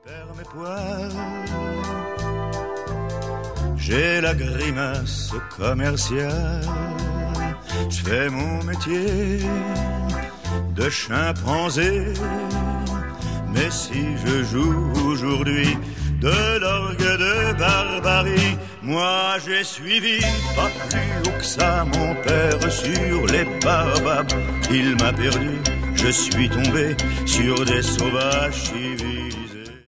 perds mes poils, j'ai la grimace commerciale, je fais mon métier de chimpanzé. Mais si je joue aujourd'hui de l'orgue de barbarie, moi j'ai suivi pas plus haut que ça mon père sur les baobabs. Il m'a perdu, je suis tombé sur des sauvages civils.